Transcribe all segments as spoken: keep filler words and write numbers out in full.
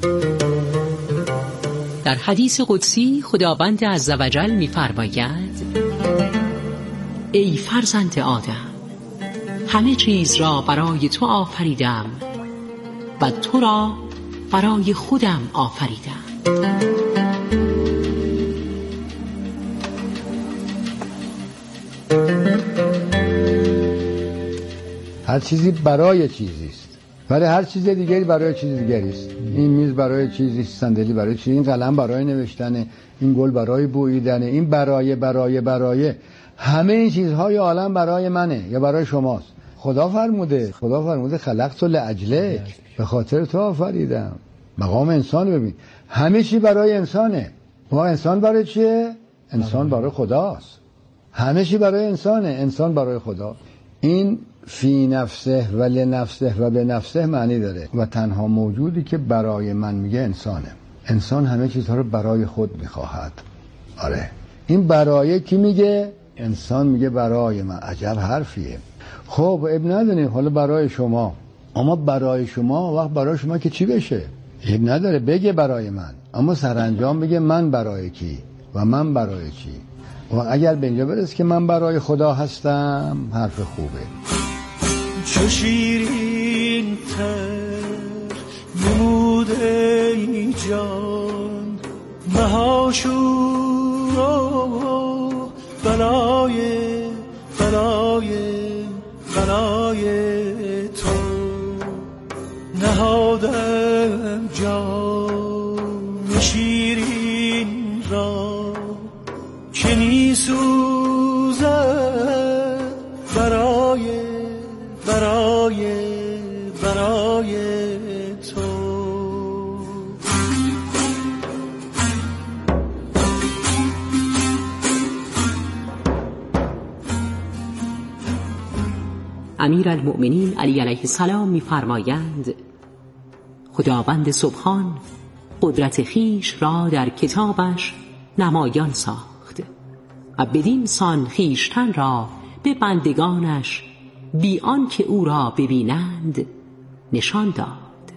در حدیث قدسی خداوند عزوجل می‌فرماید: ای فرزند آدم، همه چیز را برای تو آفریدم و تو را برای خودم آفریدم. هر چیزی برای چیزی است، ولی هر چیز دیگری برای چیز دیگری است. این میز برای چیزی است، صندلی برای چیزی، این قلم برای نوشتن، این گل برای بوییدن، این برای برای برای همه این چیزهای عالم برای منه یا برای شماست. خدا فرموده خدا فرموده خلقت لاجلک، به خاطر تو آفریدم. مقام انسان ببین، همه چی برای انسانه. ما انسان برای چیه؟ انسان برای خداست. همه چی برای انسانه، انسان برای خدا. این فی نفسه و لنفسه و به نفسه معنی داره و تنها موجودی که برای من میگه انسانه. انسان همه چیزها رو برای خود میخواهد. آره، این برای کی میگه؟ انسان میگه برای من. عجب حرفیه. خب اب نداره، حالا برای شما، اما برای شما وقت برای شما که چی بشه؟ اب نداره بگه برای من، اما سرانجام بگه من برای کی و من برای چی. و اگر به اینجا برسه که من برای خدا هستم، حرف خوبه. چو شیرین تر نموده ای جان مهاشورا، بلای بلای بلای تو نهادم جان شیرین را که می سوزد برای برای برای تو. امیرالمؤمنین علی علیه السلام می‌فرمایند خداوند سبحان قدرت خیش را در کتابش نمایان ساخت و بدین سان خیشتن را به بندگانش بی آن که او را ببینند نشان داد.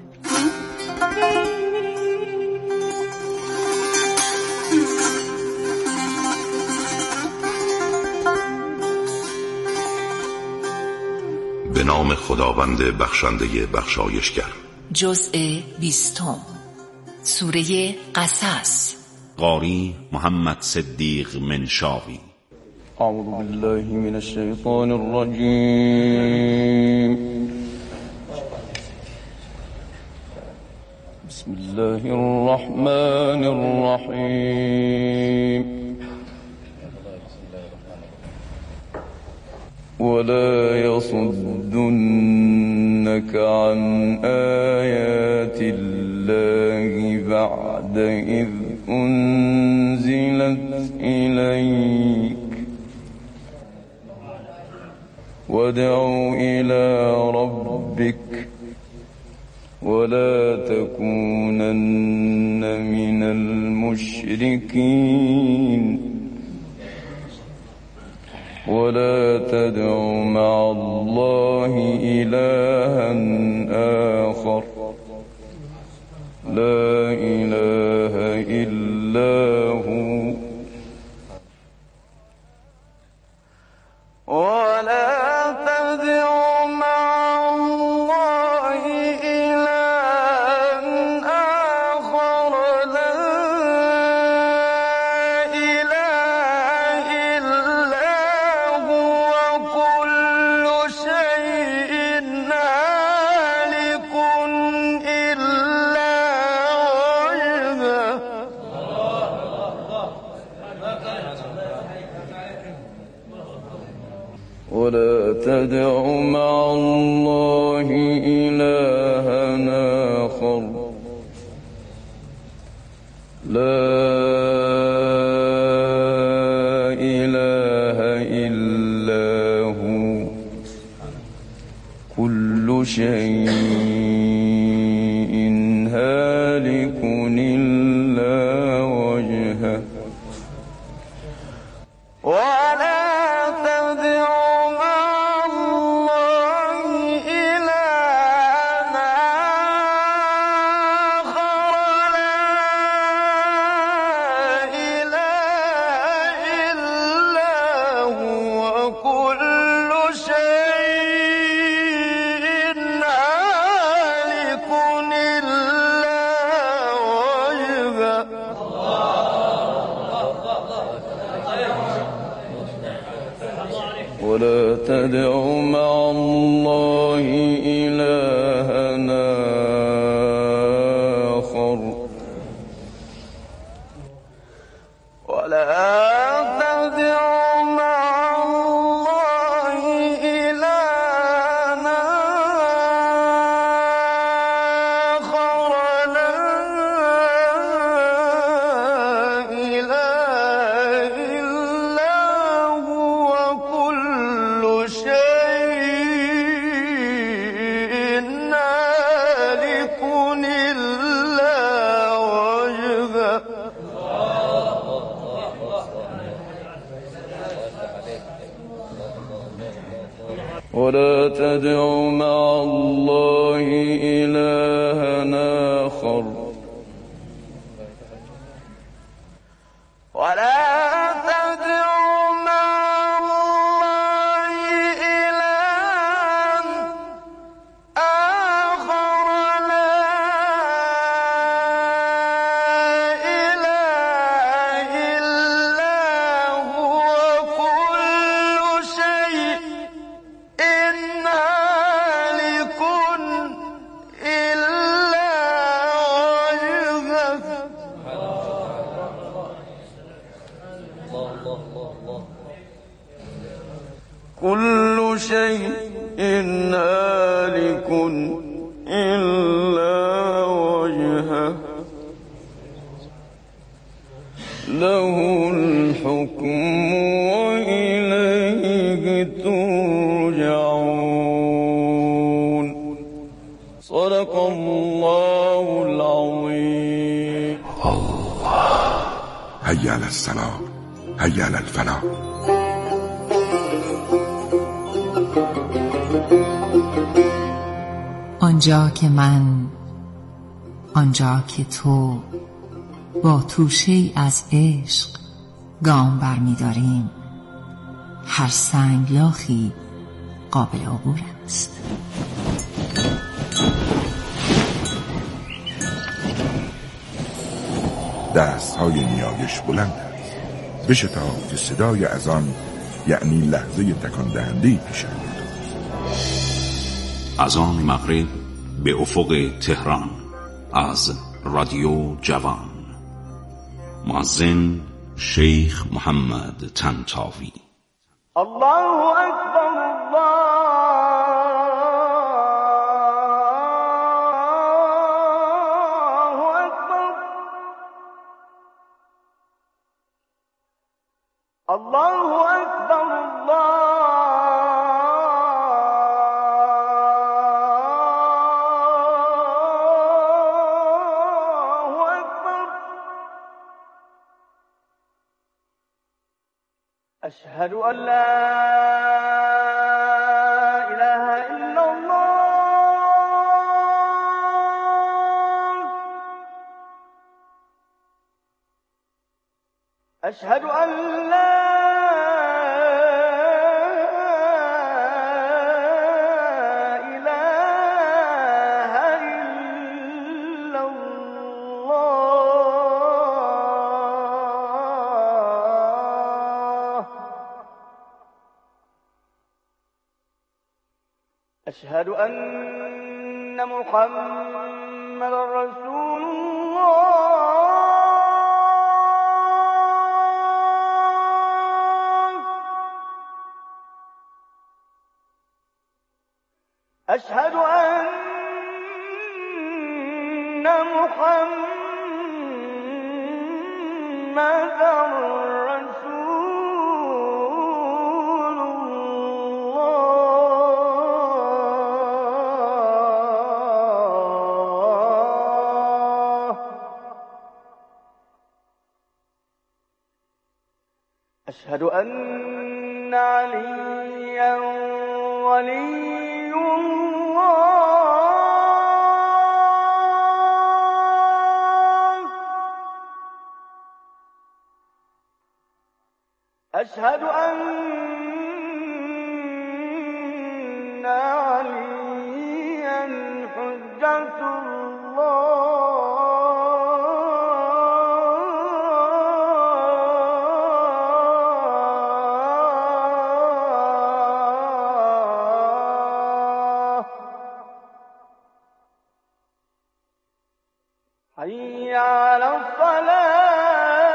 به نام خداوند بخشنده بخشایشگر. جزء بیستم، سوره قصص. قاری محمد صدیق منشاوی. اعوذ بالله من الشیطان الرجیم. بسم الله الرحمن الرحیم. ولا يصدنك عن آيات الله بعد إذ أنزلت إليك وادع إلى ربك ولا تكونن من المشركين ولا تدع مع الله إلها آخر لا إله إلا هو ولا تدع مع الله إلها آخر لا إله إلا هو كل شيء هالك إلا وجهه ولا تدع مع الله إلها آخر لا إله إلا هو كل شيء هالك إلا وجهه ولا تدع مع الله إلها آخر ولا تدع مع الله إلهنا آخر ولا ولا تدع مع الله إلهنا آخر ولا تدع مع الله إلها آخر لا إله إلا هو كل شيء إن هالك إلا وجهه كل شيء هالك إلا وجهه له الحكم وإليه ترجعون صدق الله العظيم. الله هيا على الصلاة هيا على الفلاح. آنجا که من، آنجا که تو با توشه‌ای از عشق گام برمی داریم، هر سنگلاخی قابل عبور است. دست های نیایش بلند است، بشتاب که صدای اذان یعنی لحظه تکان دهنده پیش آید. اذان مغرب به افق تهران از رادیو جوان. مؤذن شیخ محمد طنطاوی. الله اکبر الله اکبر الله اکبر الله اکبر أشهد أن لا إله إلا الله أشهد أن لا إله إلا الله أشهد أن محمد رسول الله أشهد أن محمد رسول الله أشهد أن عليا ولي الله أشهد أن عليا حجة الله حي على الصلاة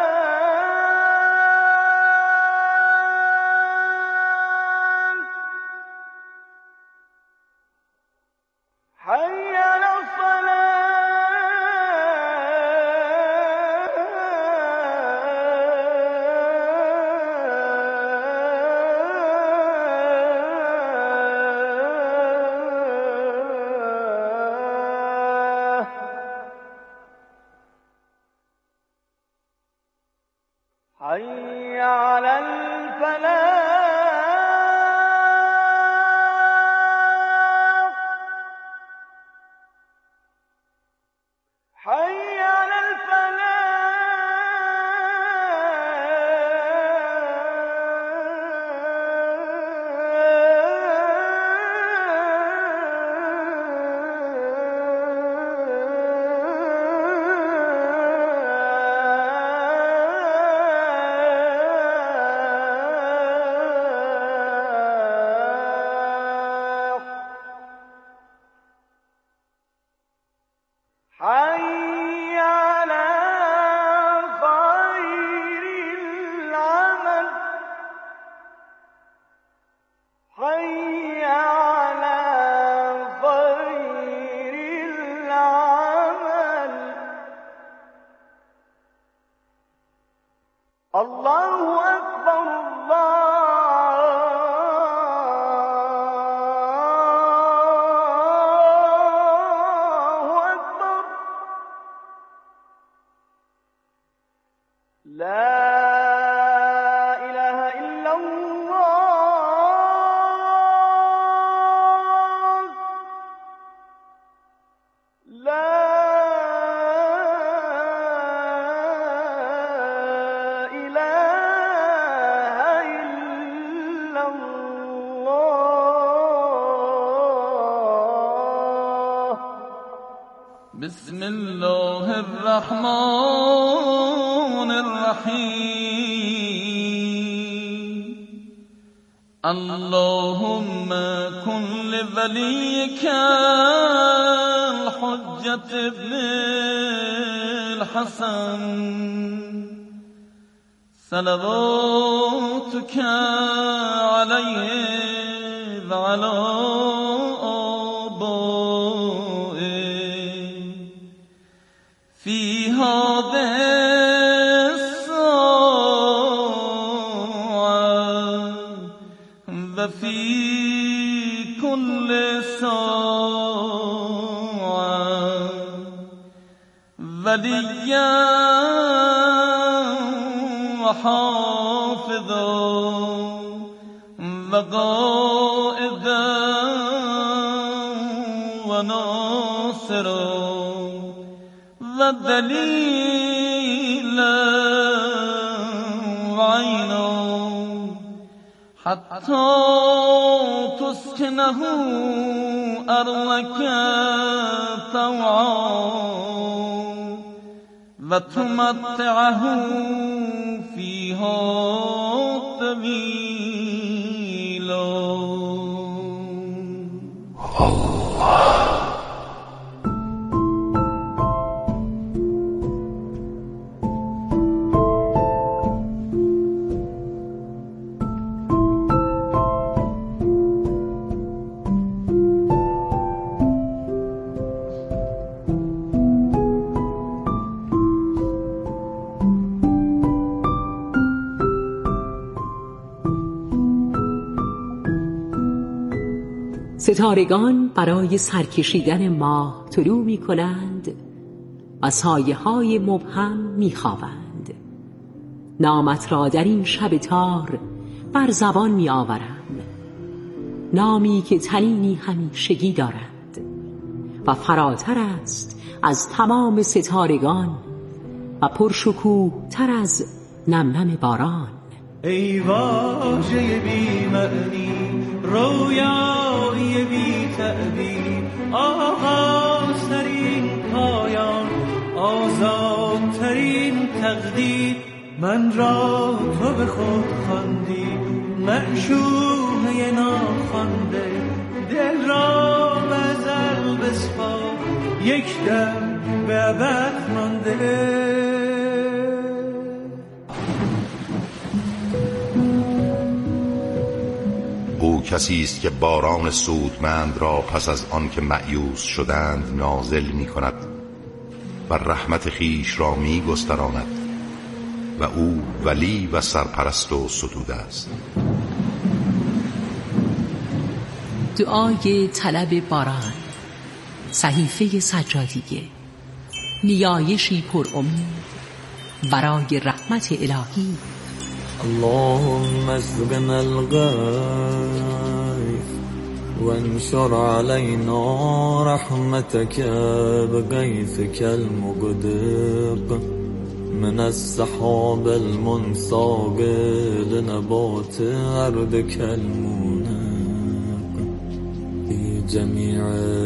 حي على حي على الفلاح حي على حي على خير العمل حي على خير العمل الله أكبر الله أكبر لا إله إلا الله لا إله إلا الله بسم الله الرحمن الرحيم اللهم كن لوليك الحجة ابن الحسن صلواتك عليه وعلى آبائه في هذه الساعة وفي كل ساعة وليا وحافظا وقائدا وناصرا ودليلا وعينا حتى تسكنه أرضك طوعا وتمتعه فيها طويلا ستارگان برای سرکشیدن ماه طلوع می کنند و سایه های مبهم می خوابند. نامت را در این شب تار بر زبان می آورم، نامی که تنینی همیشگی دارد و فراتر است از تمام ستارگان و پرشکوه تر از نمنم باران. ای واژه بی معنی، رویای بی تعبیر، آغازترین پایان، آزادترین تقدیر، من را تو به خود خواندی، معشوقه ناخوانده، دل را به ازل بسپار، یک دم به ابد مانده. او کسی است که باران سودمند را پس از آن که مأیوس شدند نازل می کند و رحمت خیش را می گستراند و او ولی و سرپرست و ستوده است. دعای طلب باران، صحیفه سجادیه، نیایشی پر امید برای رحمت الهی. اللهم اسقنا الغيث وانشر علينا رحمتك بغيثك المقدق من السحاب المنساقل نبات أرضك المنق في جميع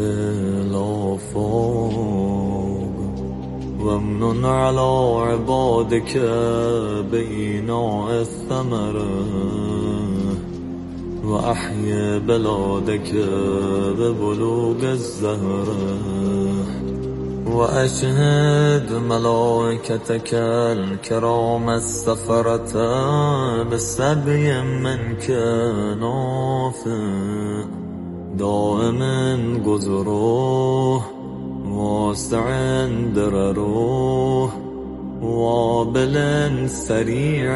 الآفاق وامنن على عبادك بإيناء الثمرة وأحيي بلادك ببلوغ الزهرة وأشهد ملائكتك الكرام السفرة بسبي منك نافع دائم گذروه واسع درروه وابل سريع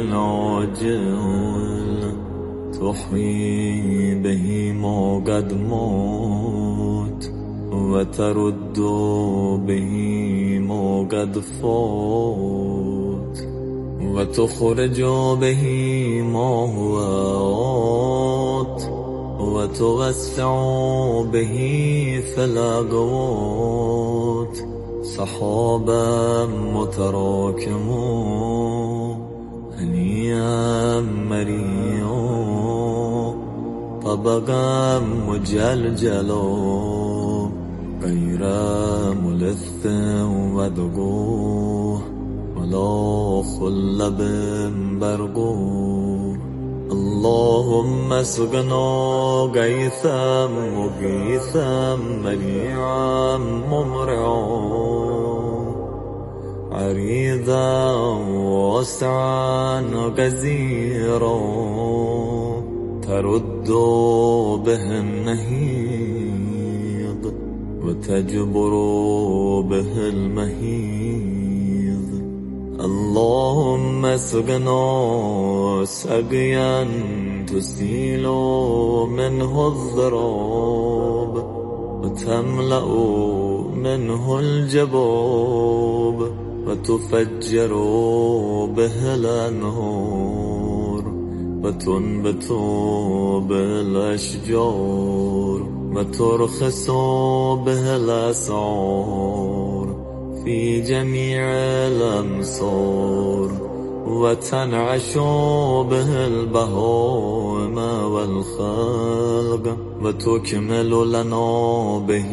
عاجل تحيي به ما قد موت وترد به ما قد فات وتخرج به ما هو آت وتوسع به في الأقوات سحابا متراكما هنيئا مريئا طبقا مجلجلا غير ملث ودقوه ولا خلب برقوه. اللهم اسقنا غيثا مغيثا منيعا ممرعا عريضا واسعا غزيرا ترد به النهيض وتجبر به المهيض. اللهم اسقنا سقيا تسيل منه الضراب وتملأ منه الجباب وتفجر به الأنهار وتنبت بالأشجار وترخص به الأسعار في جميع الأمصار وتنعش به البهائم والخلق وتكمل لنا به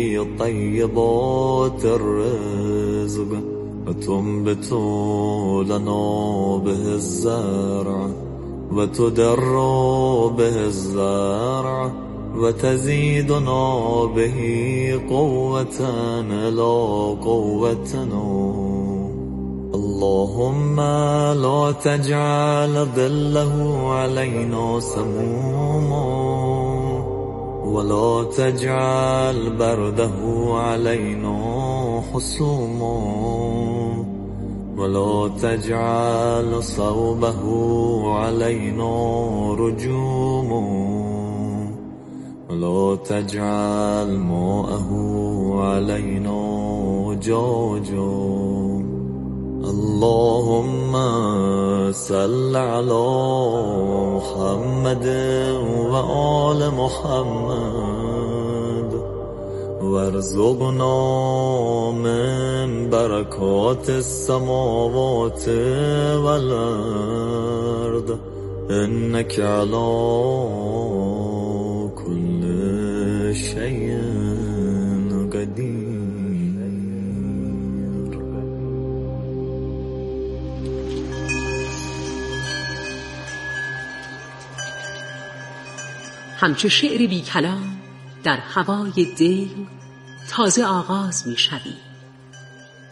طيبات الرزق وتنبت لنا به الزرع وتدر به الزرع وتزيدنا به قوة إلى قوتنا. اللهم لا تجعل ظله علينا سموما ولا تجعل برده علينا حسوما ولا تجعل صوبه علينا رجوما ولا تجعل ماءه علينا جاجا. اللهم صل على محمد وآل محمد وارزقنا من بركات السماوات والأرض إنك على كل شيء قدير. همچو شعر بی کلام در هوای دل تازه آغاز می شوی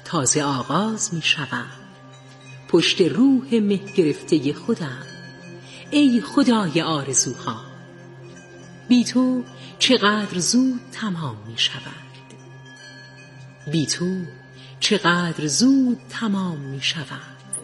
تازه آغاز می شوم. پشت روح مه گرفته خودم ای خدای آرزوها. بی تو چقدر زود تمام می شود، بی تو چقدر زود تمام می شود.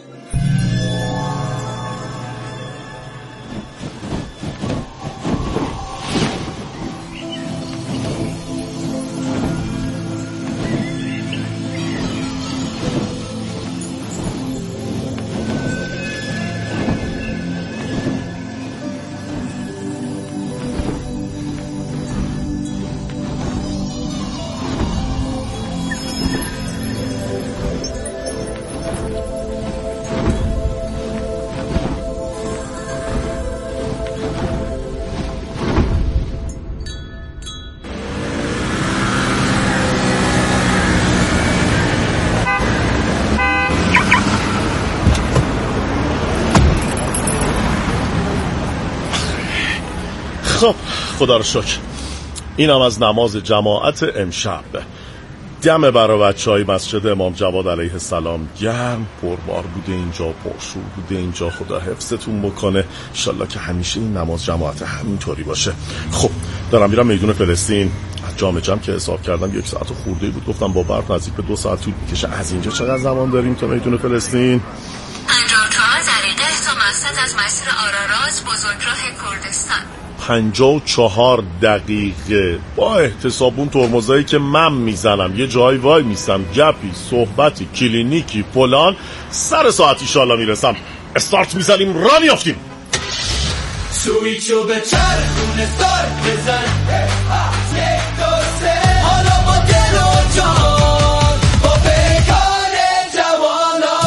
خب خدا رو شکر، اینم از نماز جماعت امشب. دم برای بچه های مسجد امام جواد علیه السلام گرم، پربار بوده اینجا، پرشور بوده اینجا. خدا حفظتون بکنه، انشالله که همیشه این نماز جماعت همینطوری باشه. خب دارم میرم میدون فلسطین. از جام جم که حساب کردم یک ساعت و خورده بود، گفتم با برق نزدیک به دو ساعت طول میکشه. از اینجا چقدر زمان داریم تا میدون فلسطین؟ پنجاه و چهار دقیقه تا مقصد از مسیر آراراز بزرگراه کردستان. پنجاه و چهار دقیقه با احتسابون ترمزایی که من میزنم، یه جای وای میسم، گپی، صحبتی، کلینیکی، فلان، سر ساعت ایشالله میرسم. استارت میزنیم، را میافتیم. سویچو به چرخونه سار بزن، یک دو سه، حالا با دل و جان، با پیکان جوانان.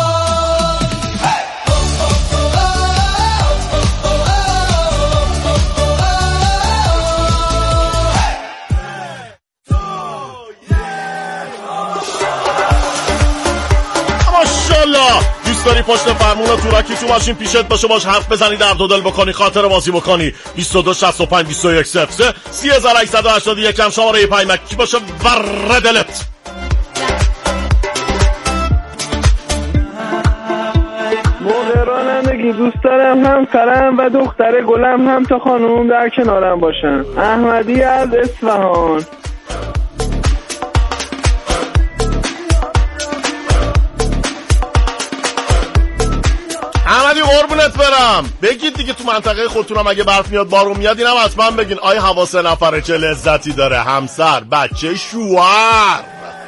ماشاءالله، دوست داری پشت فرمون تورکی تو ماشین پیشت باشه، باش حرف بزنی، درد و دل بکنی، خاطر بازی بکنی. بیست و دو شصت و پنج بیست و یک صفر سه سی هزار و هشتصد و هشتاد و یک هم شماره پیمکی باشه ور دلت. موقع رانندگی دوست دارم همسرم و دختر گلم هم تا خانوم در کنارم باشن. احمدی از اصفهان. احمدی قربونت برم، بگید دیگه تو منطقه خودتونم اگه برف میاد بارون میاد اینم حتما بگین. آیا هوا سه نفره چه لذتی داره، همسر، بچه، شوهر.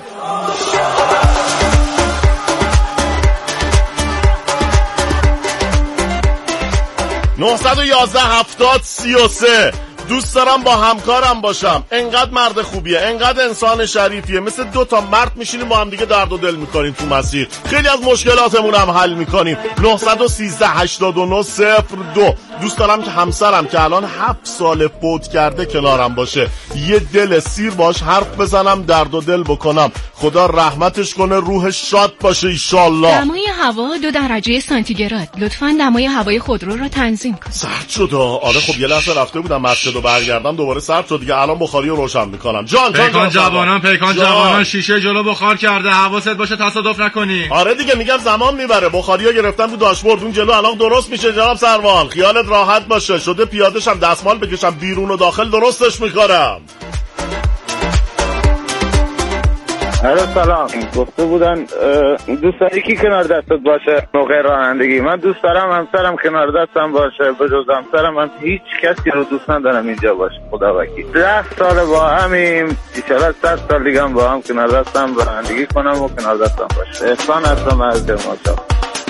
نه یک یک هفتاد سی و سه. دوست دارم با همکارم باشم، انقدر مرد خوبیه، انقدر انسان شریفیه، مثل دو تا مرد میشینیم با هم دیگه درد و دل میکنیم تو مسیر، خیلی از مشکلاتمون هم حل میکنیم. نه یک سه هشتاد و نه صفر دو. دوست دارم که همسرم که الان هفت سال فوت کرده کنارم باشه، یه دل سیر باش حرف بزنم، درد و دل بکنم، خدا رحمتش کنه، روحش شاد باشه ایشالله. دمای هوا دو درجه سانتیگراد، لطفاً دمای هوای خودرو رو تنظیم کن. سرد شد. آره خب یه لحظه رفته بودم مسجد و برگردم دوباره سرد شد دیگه. الان بخاری رو روشن میکنم. جان جان پیکان جوانان، پیکان جوانان، شیشه جلو بخار کرده، حواست باشه تصادف نکنی. آره دیگه میگم زمان میبره. بخاریو گرفتم رو داشبورد، اون جلو الان درست میشه جناب سروان، خیالت راحت باشه. شده پیاده‌شم، دستمال بکشم بیرون و داخل درستش میکنم. الو سلام، گفته بودن دوست داری کی کنار دستت باشه موقع رانندگی؟ من دوست دارم همسرم کنار دستم باشه، به جز همسرم من هیچ کسی رو دوست ندارم اینجا باشه. خدا وکیل ده سال با همیم، ایشالا صد سال دیگه هم با هم کنار دستم رانندگی کنم و کنار دستم باشه. احسان هستم از ماشا.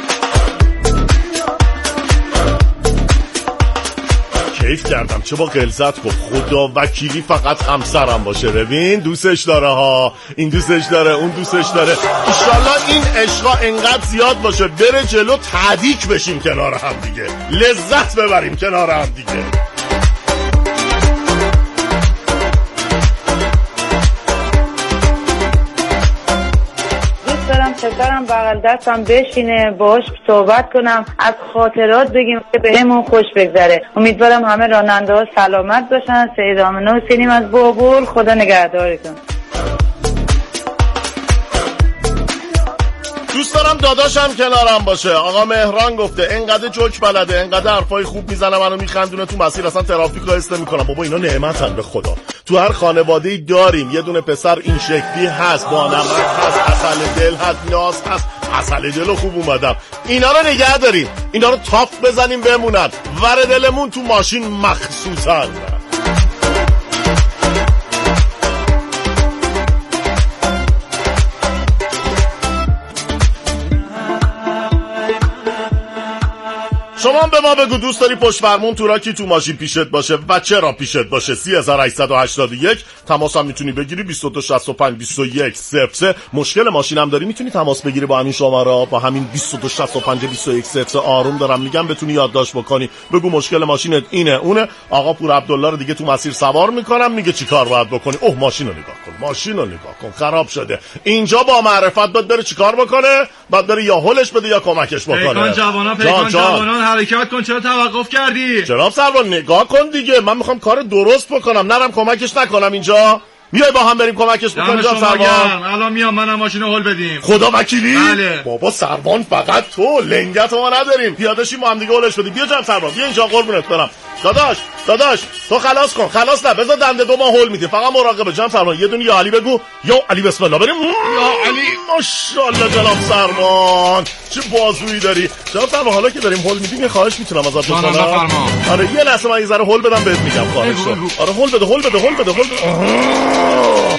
کیف کردم، چه با غلظت گفت. خدا وکیلی فقط همسرم باشه. ببین دوستش داره ها، این دوستش داره، اون دوستش داره. انشالله این عشقا انقدر زیاد باشه بره جلو، تهدیک بشیم کنار هم دیگه، لذت ببریم کنار هم دیگه. پسرم بغل دستم بشینه، باهاش صحبت کنم، از خاطرات بگیم که بهمون خوش بگذره. امیدوارم همه راننده ها سلامت باشن. سید آمنه حسینیم از بابل، خدا نگهدارتون. دوست دارم داداشم کنارم باشه. آقا مهران گفته انقدر جوک بلده، انقدر حرفای خوب میزنه، منو میخندونه تو مسیر، اصلا ترافیک رو حس نمی‌کنم. بابا اینا نعمتن به خدا. تو هر خانواده‌ای داریم یه دونه پسر این شکلی هست، با نمک هست، عسل دل هست، ناز هست. عسل دل خوب اومدم. اینا رو نگه داریم، اینا رو تاپ بزنیم بمونن. ور دلمون تو ماشین مخصوصا. شما به ما بگو دوست داری پشت فرمون تو را کی تو ماشین پیشت باشه و چرا پیشت باشه؟ سه هزار و هشتصد و هشتاد و یک تماس هم میتونی بگیری بیست و دو شصت و پنج بیست و یک صفر سه. مشکل ماشین هم داری میتونی تماس بگیری با همین شماره، با همین بیست و دو شصت و پنج بیست و یک صفر سه. آروم دارم میگم بتونی یادداشت بکنی. بگو مشکل ماشینت اینه اونه. آقا پور عبدالله رو دیگه تو مسیر سوار میکنم، میگه چیکار باید بکنی؟ اوه ماشین رو نگاه کن، ماشین رو نگاه کن خراب شده. اینجا با معرفت باید بره چیکار بکنه؟ باید بره یا هولش بده یا کمکش بکنه. پیکان جوانان پیکان جوانان حرکت کن. چرا توقف کردی؟ جناب سروان نگاه کن دیگه، من میخوام کار درست بکنم، نرم کمکش نکنم. اینجا میای با هم بریم کمکش بکنیم. جناب سروان الان میام، منم ماشینو هول بدیم. خدا وکیلی؟ بله. بابا سروان فقط تو لنگت ما نداریم، پیاده شیم ما هم دیگه هولش بدیم. بیا جناب سروان بیا اینجا قربونت برم. داداش داداش تو خلاص کن، خلاص نه بذار دنده دو ما هول میدیم. فقط مراقبه جناب سروان. یه دونه یا علی بگو، یا علی بسم الله بریم. یا علی ماشاءالله جناب سروان چه بازویی داری. جناب سروان حالا که داریم هول میدیم یه خواهش میتونم ازت بکنم؟ آره یه لحظه من یه ذره هول بدم بهت میگم خواهش. آره هول بده هول بده هول بده هول بده.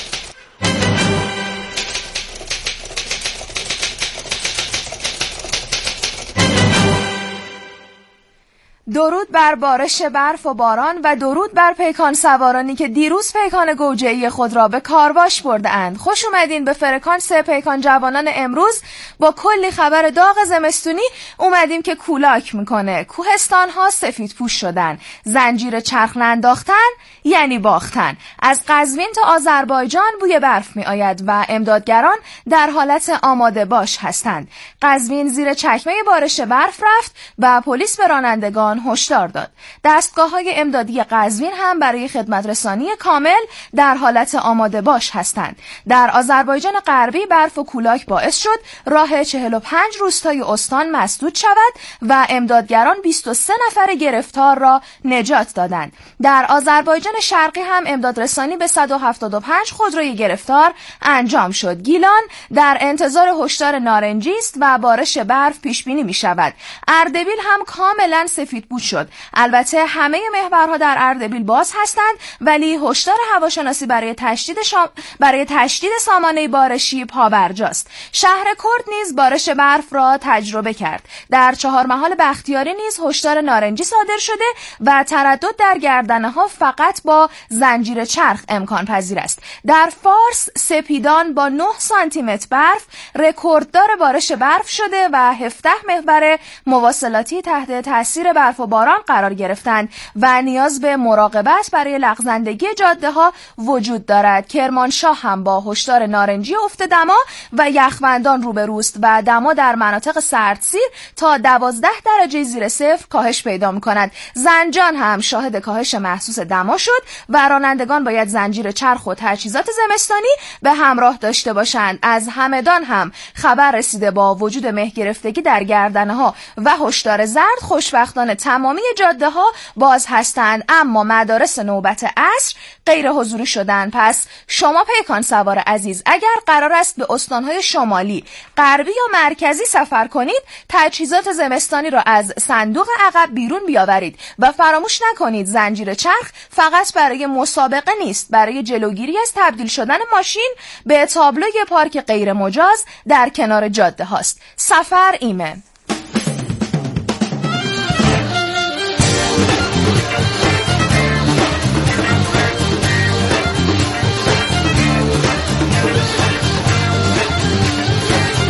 درود بر بارش برف و باران و درود بر پیکان سوارانی که دیروز پیکان گوجه‌ای خود را به کارواش برده اند. خوش اومدین به فرکانس پیکان جوانان. امروز با کلی خبر داغ زمستونی اومدیم که کولاک میکنه. کوهستان ها سفید پوش شدن، زنجیر چرخ انداختن یعنی باختن. از قزوین تا آذربایجان بوی برف می آید و امدادگران در حالت آماده باش هستند. قزوین زیر چکمه بارش برف رفت و پلیس به رانندگان هشدار داد. دستگاه‌های امدادی قزوین هم برای خدمت رسانی کامل در حالت آماده باش هستند. در آذربایجان غربی برف و کولاک باعث شد راه چهل و پنج روستای استان مسدود شود و امدادگران بیست و سه نفر گرفتار را نجات دادند. در آذربایجان شرقی هم امدادرسانی به صد و هفتاد و پنج خودروی گرفتار انجام شد. گیلان در انتظار هشدار نارنجی است و بارش برف پیش بینی می شود. اردبیل هم کاملا سفید بود شد. البته همه محورها در اردبیل باز هستند ولی هشدار هواشناسی برای تشدید شام... برای تشدید سامانه بارشی پابرجاست. شهر کرد نیز بارش برف را تجربه کرد. در چهار محال بختیاری نیز هشدار نارنجی صادر شده و تردد در گردنه‌ها فقط با زنجیر چرخ امکان پذیر است. در فارس سپیدان با نه سانتی متر برف رکورددار بارش برف شده و هفده محور مواصلاتی تحت تاثیر برف و باران قرار گرفتند و نیاز به مراقبت برای لغزندگی جاده ها وجود دارد. کرمانشاه هم با هشدار نارنجی افت دما و یخبندان روبروست و دما در مناطق سردسیر تا دوازده درجه زیر صفر کاهش پیدا می‌کند. زنجان هم شاهد کاهش محسوس دما شد و رانندگان باید زنجیر چرخ و تجهیزات زمستانی به همراه داشته باشند. از همدان هم خبر رسیده با وجود مه گرفتگی در گردنها و هشدار زرد خوشبختانه تمامی جاده ها باز هستند اما مدارس نوبت عصر غیر حضوری شدند. پس شما پیکان سوار عزیز اگر قرار است به استانهای شمالی، غربی یا مرکزی سفر کنید تجهیزات زمستانی را از صندوق عقب بیرون بیاورید و فراموش نکنید زنجیر چرخ فقط برای مسابقه نیست، برای جلوگیری از تبدیل شدن ماشین به تابلوی پارک غیر مجاز در کنار جاده هاست. سفر ایمن.